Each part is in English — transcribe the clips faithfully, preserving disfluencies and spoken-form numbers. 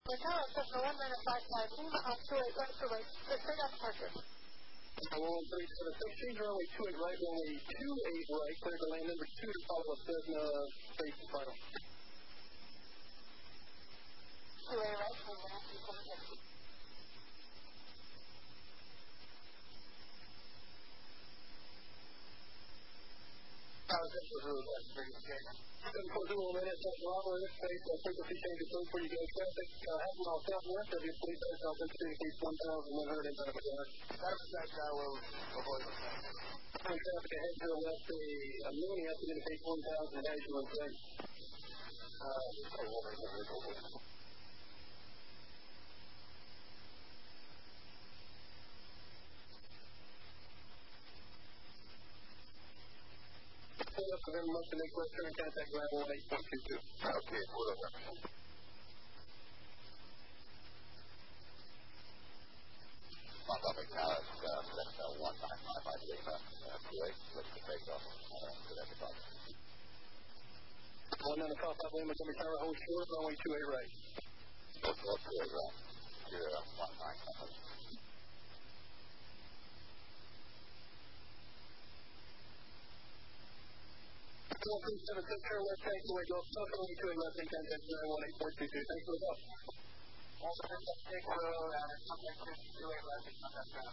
Tower, Cessna one nine five five, Lima on two eight right for right, straight out departure. one three seven six, change runway two eight right, runway two eight right, clear to lane number two to follow up Cessna, space and final. two eight right, clear to lane two seven six. seven four zero minutes, that's Robert, space, uh, frequency change approved for you guys. Traffic, uh, half a mile southwest of your police house, South Indicates one thousand one hundred inbound of a That's that guy where we avoid the traffic ahead to the left, the uh, Mooney up indicates one thousand, as you would say. Uh, For them, must make left turn contact ground one eight point two two. Okay, whatever. Montgomery Tower, uh, Cessna one nine five five Lima, uh, Kuwait, looking to take off, uh, to that departure. one nine five five Lima, Montgomery Tower, hold short, runway two eight right. Hold short, two eight right, zero one nine five five. one three seven six, turn left, take away, go south, runway two eight left, and contact ground one eight point two two. Thanks for the call. Also, take road, and contact two eight left, and contact ground.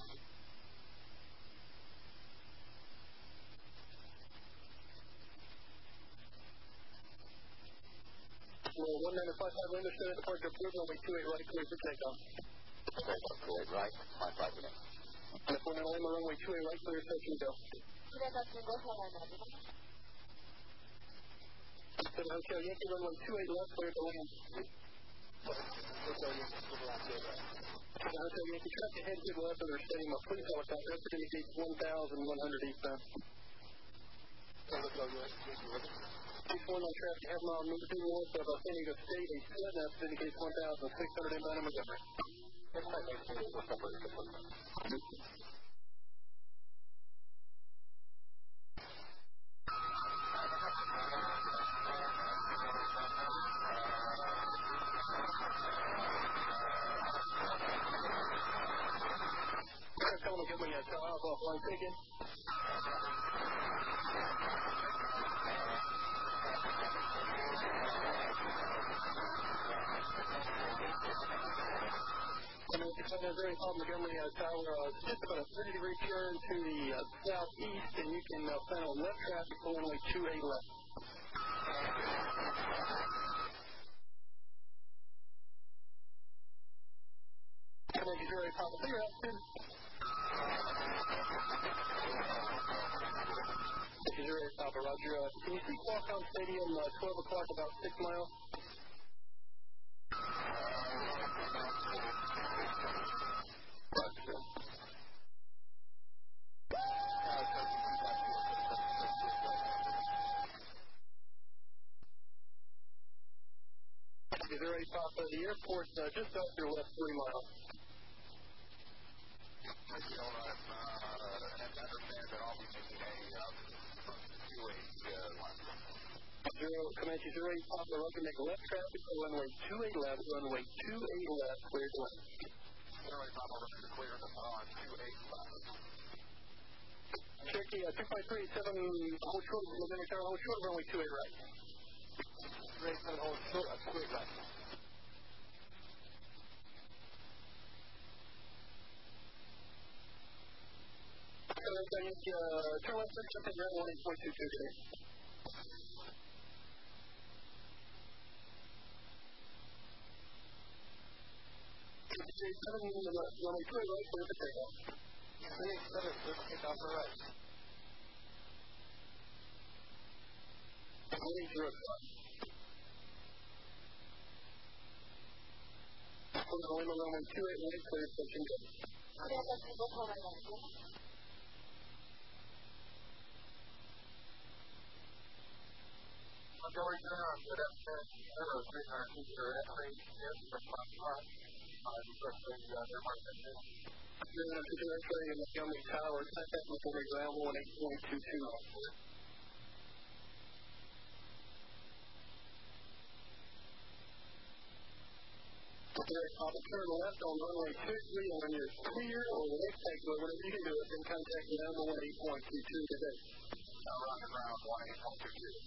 one nine five five Lima, center departure approved, runway two eight right, clear for takeoff. Takeoff, two eight right, five five minutes. And if one nine Lima, runway two eight right, clear, touch and go. To the Hotel Yankee, runway two eight left, clear to land. Hotel Yankee, to the left, two eight right. To the Hotel Yankee, traffic ahead to the left of their stadium, please helicopter, that indicates one thousand one hundred eastbound. Hotel Yankee, six one on traffic, half mile north to north of San Diego State, a seven, that indicates one thousand six hundred inbound in Montgomery. That's my name, Montgomery. Tell them to give me a tell off offline ticket. Very hot Montgomery uh, Tower, uh, just about a thirty degree turn to the uh, southeast, and you can uh, plan on left traffic for runway two eight left. Commander Zero eight Papa, clear out, ten. Zero eight Papa, Roger. Uh, can you see Qualcomm Stadium, uh, twelve o'clock, about six miles? Zero eight Papa, the airport's uh, just off your left three miles. You know, I'm, uh, and I understand that I'll be making a, um, two eight, uh, one. Zero, Comanche zero eight Papa, Roger, make left traffic for runway two eight left, runway two eight left, clear to land. Zero eight Papa, Roger, clear on two eight left. Cherokee, uh, two five three seven, hold short, Montgomery Tower, hold short, runway two eight right. two eight seven, hold short, uh, two eight left. Uh, turn left, something ground one eight point two two three. seven, runway two eight right, clear for takeoff. three eight seven, clear for takeoff for right. one eight zero five. Lima, runway two eight right, clear for touch and go. Montgomery Tower, good afternoon. Zero three nine two zero X-ray, yes, from my car. I request the airport attention. Zero nine two zero X-ray in Montgomery Tower, contact Montgomery ground one eight point two two. Direct off and turn left on runway two three, and when you're clear or the next takeaway, whenever you can do it, then contact the number one eight point two two today. Now run around one eight point two two.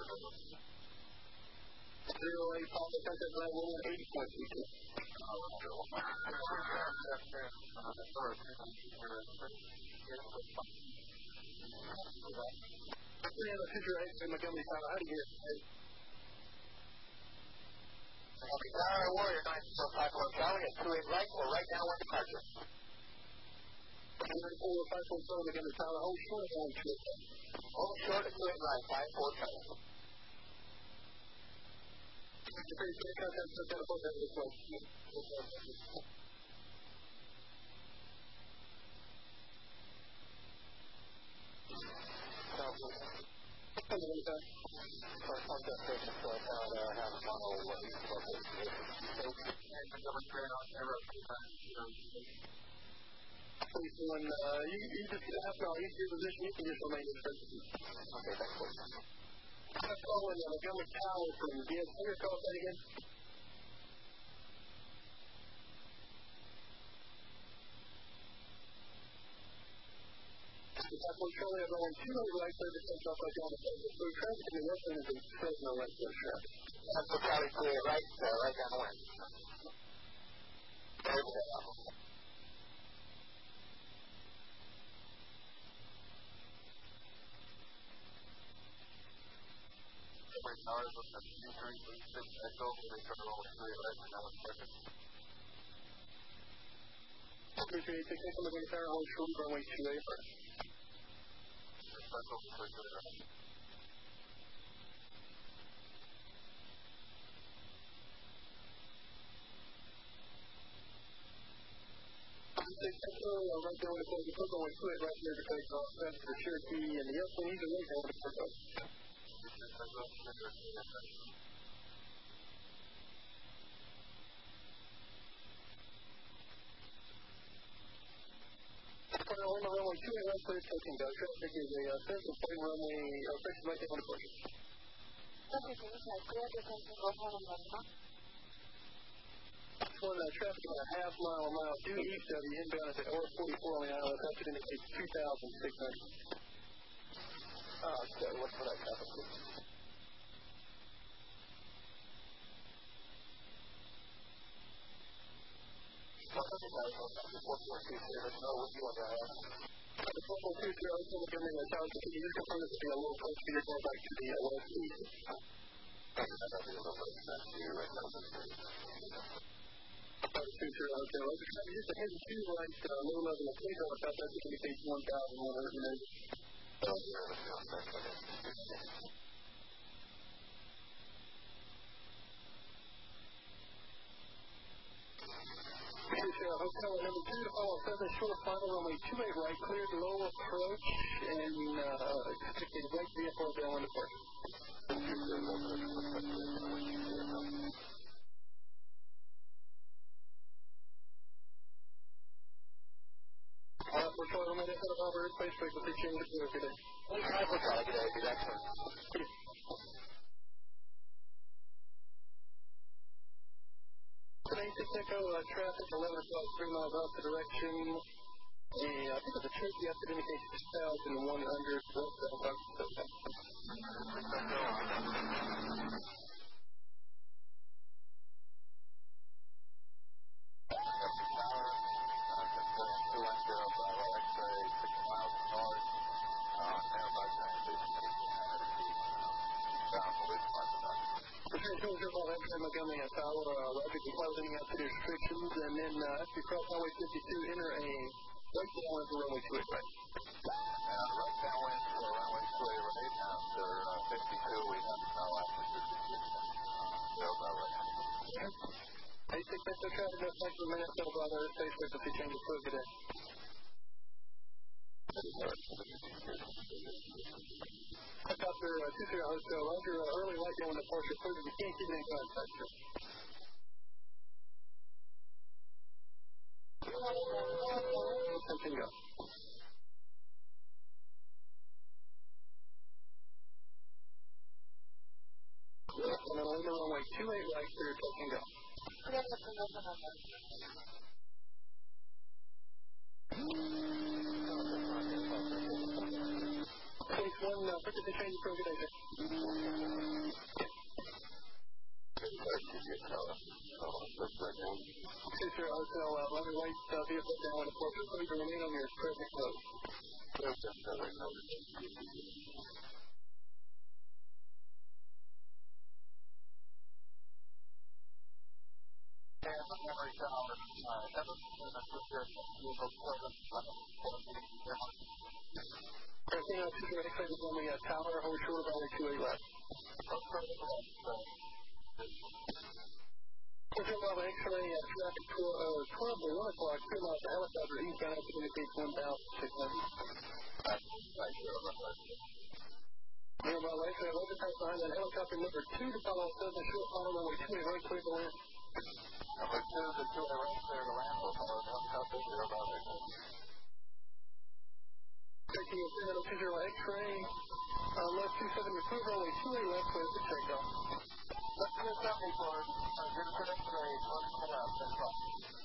Zero eight, Papa, contact level one eight point two two. three hundred two eight in Montgomery Tower. How do you hear it? Montgomery Tower, Warrior nine four five four Charlie at two eight right for right now one departure. nine four five four Charlie, Montgomery Tower. Hold short at one two. Hold short at two eight right, five four Charlie. Contact the telephone at this way. When uh, you, you just after all, you see your position, you can just remain in position. Okay, thanks. I'm calling uh, Montgomery Tower from D S. Can you call that again? That's one Charlie, I'm going two hundred right there to take off like on the phone. So traffic in the west end is in Fresno right there, traffic. That's one Charlie, two eight right, uh, right down the way. Towers with the two three three six Echo, they cover over three right now with perfect. three three eight six Echo, Montgomery Tower, hold short, runway two eight right. Echo, three three right. Echo, uh, right there with the Echo, going two eight right there to take off. That's the Cherokee and the Yellow, he's a right there with the Echo. On the runway two eight right clear taking down. Traffic is a uh, central point runway, uh, section right there on the course. Traffic is uh, clear to taking off on the runway. On uh, traffic about a half mile, a mile due east of you, inbound at the R forty-four on the island. That should indicate two thousand six hundred. Ah, okay, what's for that traffic? four four two zero, no, what do you want to have? four four two zero, I'm going to tell you, can you just confirm this to be a little close to your going back to the uh, west east? That's a little bit of to you right now. two zero, okay, well, just a hidden two right, uh, low level of clear on South Africa indicates one thousand one hundred eighty. Oh, yeah, okay. Hotel number two to follow seven short final runway two eight right, cleared low approach, and uh, expected right vehicle down in the park. Uh, we're trying to make it over airspace frequency change to work today. We're trying to get it, excellent. Basic Echo, uh, traffic eleven o'clock, three miles off the direction. And I think it's a Cherokee up to indicate six thousand one hundred. What's that about? Montgomery Tower, uh, rapidly closing out to the restrictions, and then uh, after you cross Highway fifty-two, enter a right downwind for runway two eight right. And right downwind for runway two eight right after uh, fifty-two, we have now after fifty-six. They'll go right now. Basic Echo traffic, no thanks for a minute, so about airspace frequency changes to today. Helicopter uh, two zero Hotel, Roger, uh, early light down departure, please, if you can't keep it in contact, sir. Continue. And then on the runway two eight right, clear, touch and go. Case one, uh, put the change for good day, sir. Six zero Hotel, uh, London White, uh, vehicle down at Fort Worth. Please remain on your present code. Pressing on two zero X-ray is only a tower, hold short of only two eight left. Control Bravo X-ray, uh, traffic twelve to one o'clock, two miles to helicopter, eastbound, communicates one thousand six hundred. Control Bravo X-ray, eleven times behind that helicopter, number two to follow seven, short follow runway two eight right, clear to land. Number two to two eight right, clear to land, will follow the helicopter, zero Bravo X-ray. Taking a two zero X-ray, uh, left two seven, record runway two eight left, clear for takeoff. Left two seven, report, zero two X-ray, one left, that's all.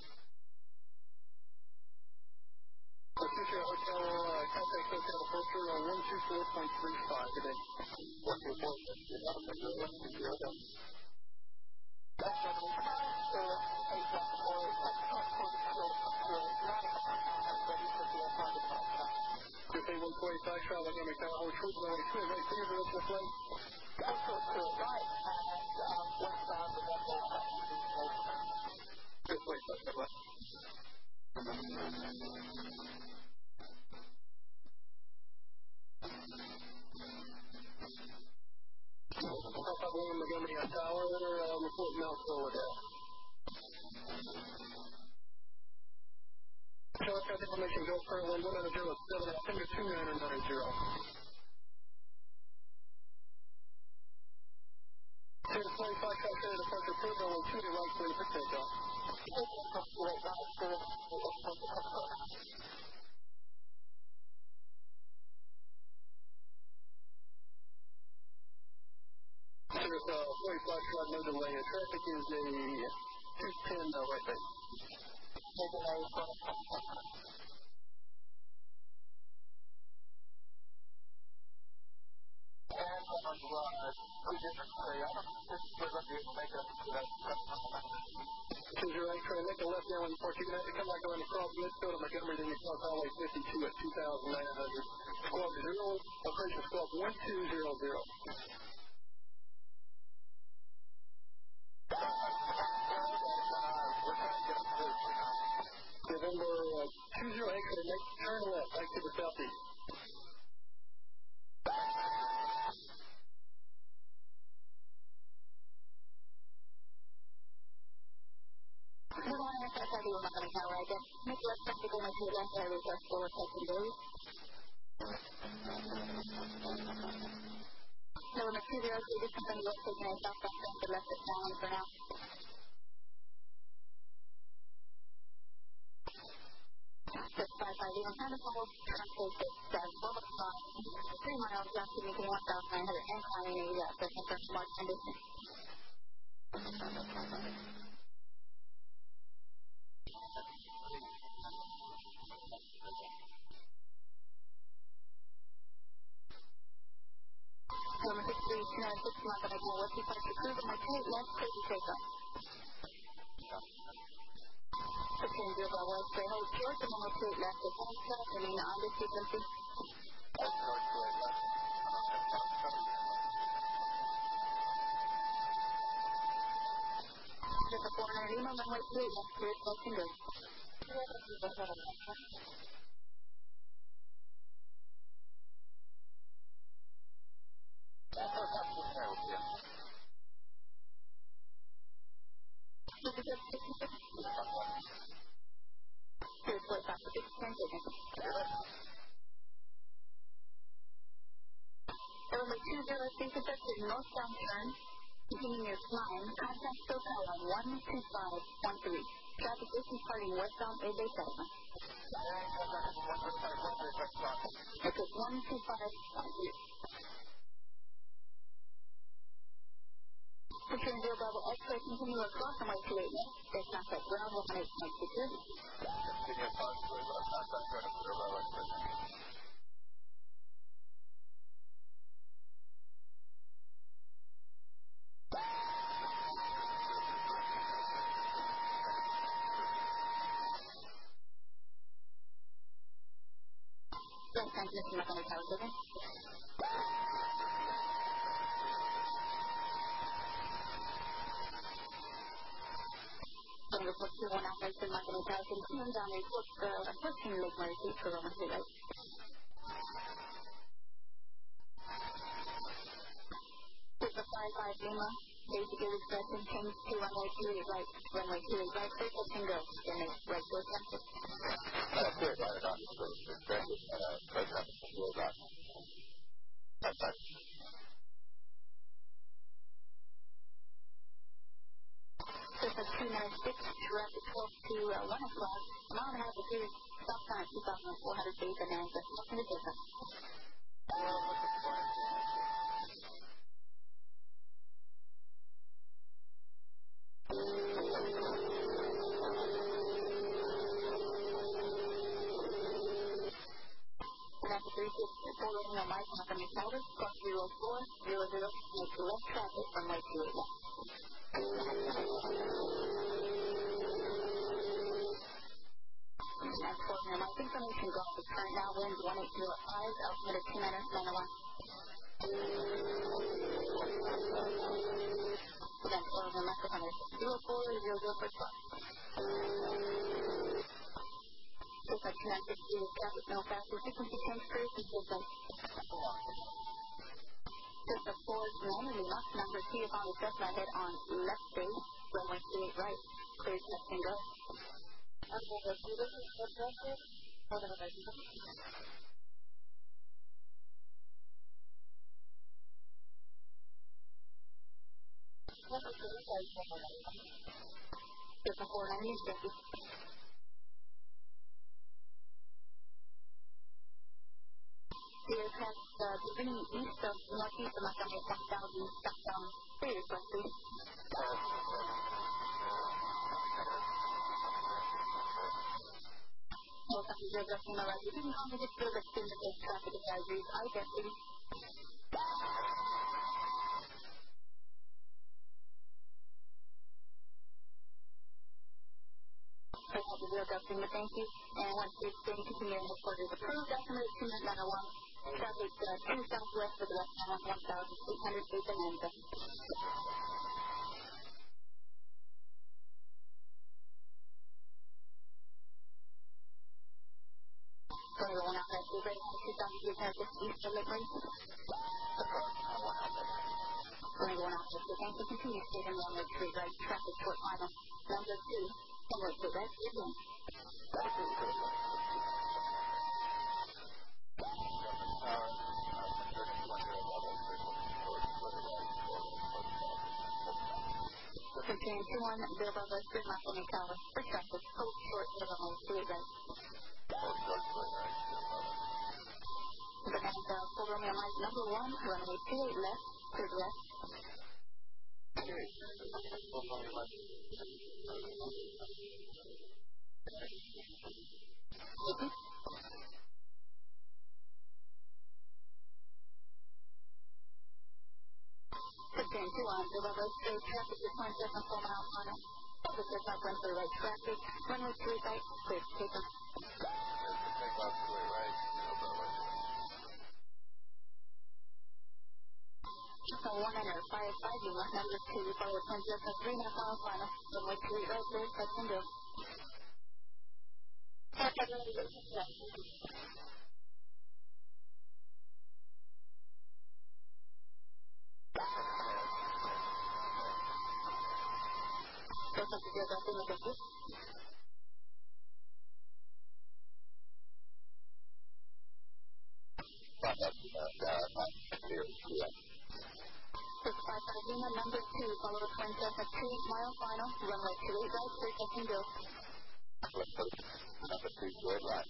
Future Hotel, uh, contact Hotel Culture on one two four point three five today. one two four point three five, one two zero. That's seven, uh, eight, four, Fifty one forty five, travel again, McDonald, hold short, runway two, right, clear for the flight. Also to the right, and, um, westbound, the left, good place, that's the left. Alpha William Montgomery on tower, uh, report Mount Florida. Telecast information, go for one nine zero seven, September two nine nine zero. two twenty-five, Calcutta departure, approved, runway two to right, clear for takeoff. Service, uh, forty-five, shot, no delay. Traffic is a two ten, uh, right base. No delay, two zero X-ray, make a left now in port. You're going to have to come back around across Midfield to Montgomery, then you cross Highway fifty-two at two thousand nine hundred. Squawk zero, operation squawk one two zero zero. November uh, two zero X-ray, make turn left, back to the southeast. Good morning, S S I D, we're not going to tower, I guess. Make left, back to go my two left, I request forward, secondary. November two zero three, this company was taking a southbound to left at down for now. six five five zero, kind of almost translate this, uh, twelve o'clock, three miles, left to making one thousand nine hundred, and climbing a, uh, second first mark condition. Number six three two nine six, not going to go west, departure approved, my two eight left, clear to takeoff. fifteen zero Bravo X-ray, hold short, and number two eight left, the phone shot, remain on this frequency. Just a four hundred Lima, runway two eight left, clear, secondary. Runway two zero three, conducted northbound turn, continuing your climb, contact SoCal on one two five one three. Traffic is departing westbound A Bay segment. Okay, one two five one three. Control zero Bravo X-ray, continue across runway two eight left. There's contact ground one eight point six zero. Continue across runway left, contact ground zero Bravo X-ray. Left transmission back on the tower seven. Going to report two one operation back on the tower seven. Two down report uh, approaching Lake Mercy for runway two right. Delta five five Lima, basic expression, change to runway two eight right, runway two eight right, clear touch and go. Then make right door traffic. Uh, clear right on the first, expected, uh, clear traffic, clear right. That's right. Delta two nine six, traffic twelve to uh, one o'clock, mile and a half of series, stop time at two thousand four hundred feet, and then just in the distance. Traffic three six four running on Mike from your tower, cross zero four zero zero, make left traffic from way two eight left. That's for your Mike information, golf is current now winds one eight zero five, altimeter two nine nine one. That's for your microphone zero four zero zero for stop. Just like two nine six zero traffic, no faster frequency change, clear consistent. Just a four nine Lima, number two upon the Cessna head on left base, runway two eight right, clear touch and go. Okay, let's do this. What's that? Hold on, hold on. Just a four nine Lima, the aircraft uh, beginning east of northeast of Montgomery one thousand southbound clear request, please. Welcome to Zero Lima Right. You can call me to field of student based traffic advisories. I guess, please. Welcome to Zero Lima, thank you. And once you're staying, continue in headquarters approved, estimate two nine one. Traffic uh, two southwest for the west channel, one thousand eight hundred feet and then going to go on out that two right now, two thousand eight hundred just east of Lake Mercy. Going to go on out that two, thank you. Continue to stay in one way three right, traffic short final. Number two, one way two right, again. Contain two one zero Bravo X-ray, Montgomery Tower, for traffic, hold short to runway two eight right. The next uh, full Romeo Mike number one, runway two eight left, cleared left. Mm-hmm. Contain two one zero Bravo X-ray, traffic is one seven four miles on it. This is not one for right traffic, runway two eight right, cleared, take them. Take off two eight right, zero Bravo X-ray. So one enter, five five Lima, number two, forward one zero three and a half miles final, runway two eight right, clear, touch and go. Welcome to Zero Lima, thank you. Six five five Lima, number two, follow the twin Cessna two mile final, runway two eight right, clear touch and go. Number two, two eight right.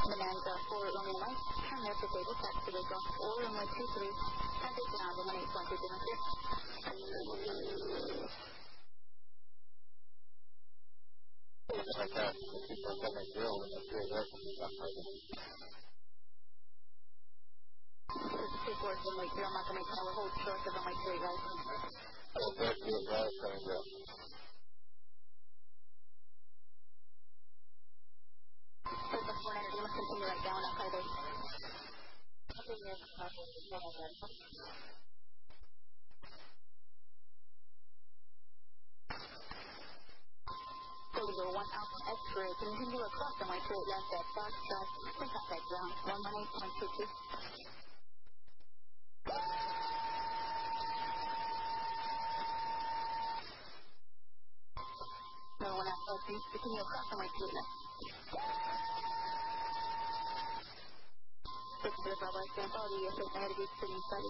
Bonanza four Romeo Mike, turn left to table, taxi to Waco, or runway two three, traffic ground, one eight one two zero six. Like that, like that makes real, and that's really right. This is two four runway zero, Montgomery Tower, hold short of runway three right. Hold back to your right, coming down. Delta four ninety, you must continue right down on highway. Golden one Alpha X-ray, continue across runway two eight left at Foxtrot, then contact ground, one one eight point two two. No one Alpha, please continue across runway two eight left. This is the Bravo X-ray, follow the U S A ahead of you, sitting study.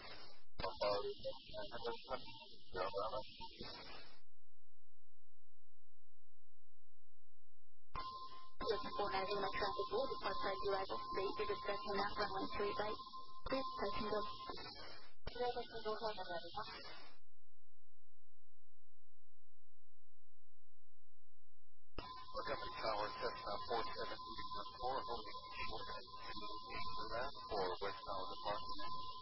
Delta four ninety, no traffic will depart prior to arrival. State your discretion now, runway two eight right. Please touch and go. Montgomery Tower, Cessna four seven one four, holding short at two eight for that, for West Tower departure.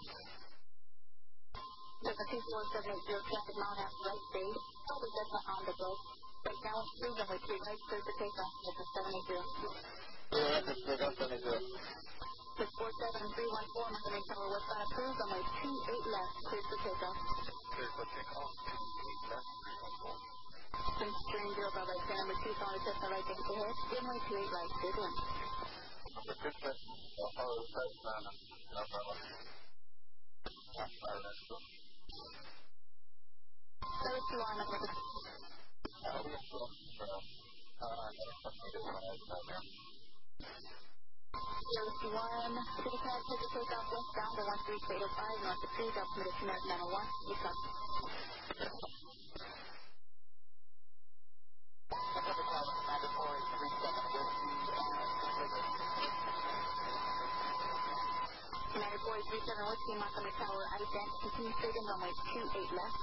Delta two four seven eight zero, traffic mile and a half right stage. Probably Delta on the go. Right now it's through runway three right, clear for takeoff. Delta seven eight zero. Yeah, that's good, that's seven eight zero. This four seven three one four, Montgomery Tower, westbound approved, runway two eight left, clear for takeoff. Clear for takeoff, two eight left, three one four. Since steering zero, Bravo X-ray, number two, following Cessna right, take ahead. Runway two eight right, stay doing. Number two, Cessna, follow Cessna, number one. Service two one, Montgomery. Service two one, city pad, take a takeoff westbound to one three eight oh five, north of two, altimeter two nine oh one, east up. United four three seven Whiskey, Montgomery Tower, out of dent, continue straight in, runway two eight left.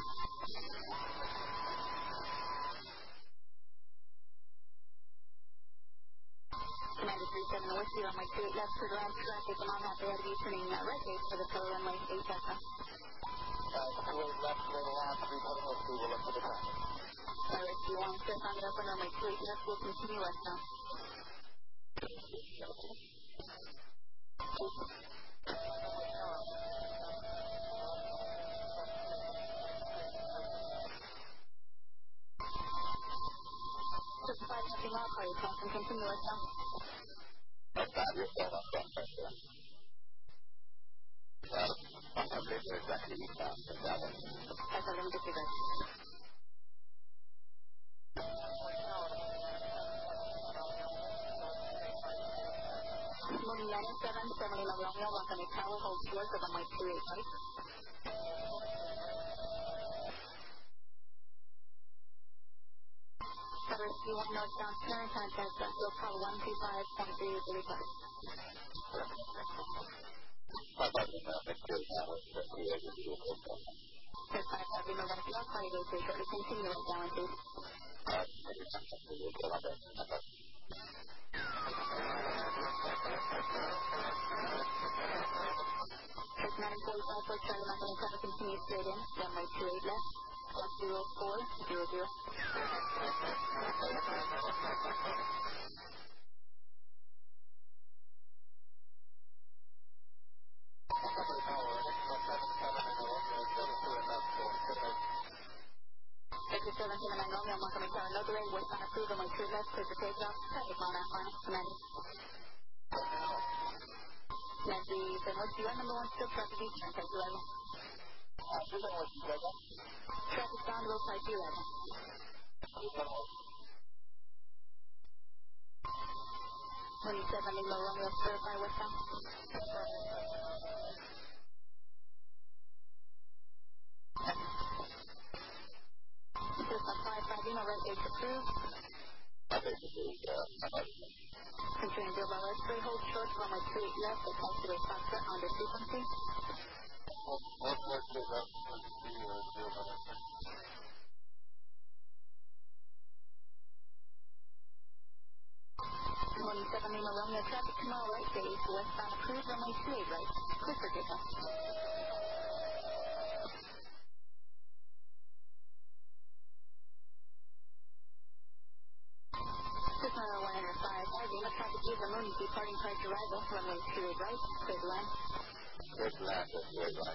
Commander three seven Whiskey, runway two eight left, clear around traffic, and on half ahead of you, turning uh, right base for the color runway eight Delta. two eight left, straight along, three seven Whiskey, we'll look for the traffic. Cyrus two one, clear on the open, runway two eight left, we'll continue westbound. five fifty mile car, you can continue westbound. That's not your fault, I'm going back there. Well, I'm going to be there exactly eastbound, so that one. That's all, let me get you guys. Mooney ninety-seven, seventy Romeo, Montgomery Tower, hold short of runway two eight right. Cyrus two one, northbound, turn, contact Central, call one two five point three eight three five. How about the traffic here now, it's three eight zero six. Clear five five, we're going to be on fire, go to shortly, continue westbound, please. Uh, maybe something to do with it, number. Church nine forty-five, for Charlie, Montgomery Tower, continue straight in, runway two eight left, clock zero four zero zero. Victor seven seven nine Romeo, Montgomery Tower, no delay, westbound approved, runway two left, clear for takeoff, traffic mile and a half final, Commander. Nancy, then what's your number one still traffic east, turn type eleven. Traffic bound, road type eleven. twenty-seven Lima Romeo, verify westbound. System five five Lima, right base approved. I think it is, uh, Continue entering zero Bravo X-ray, hold short, runway two eight left, at taxiway Foxtrot on the frequency. What was the left of the zero Bravo X-ray? Morning seven Lima Romeo, traffic tomorrow right base, westbound approved, runway two eight right, clear for takeoff. Cessna one hundred five, Lima traffic user Mooney, departing prior to arrival, runway two eight right, clear to land. Clear to land, that's very right.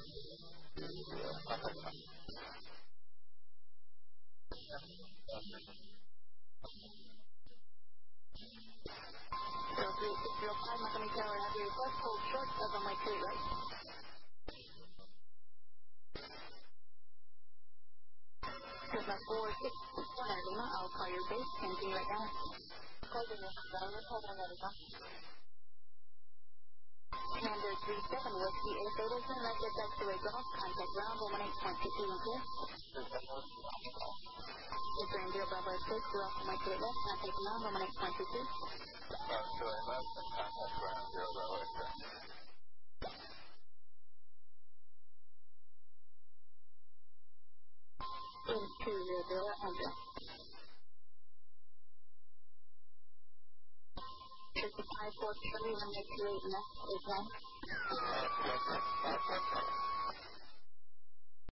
zero three six zero five, Montgomery Tower, have your request, hold short, of runway two eight right. Cessna four six one Lima, I'll call your base, continue right now. Call your name, hold on, Lima. Commander three seven, Whiskey eight Davidson, left at taxiway Golf, contact ground one one eight point two two and clear. Entering zero Bravo six, we're off runway two eight left, contact ground one one eight point two two. Uh, so I left and contact ground zero Bravo X-ray. Into zero zero, enter. fifty-five four three, runway two eight left, eight one.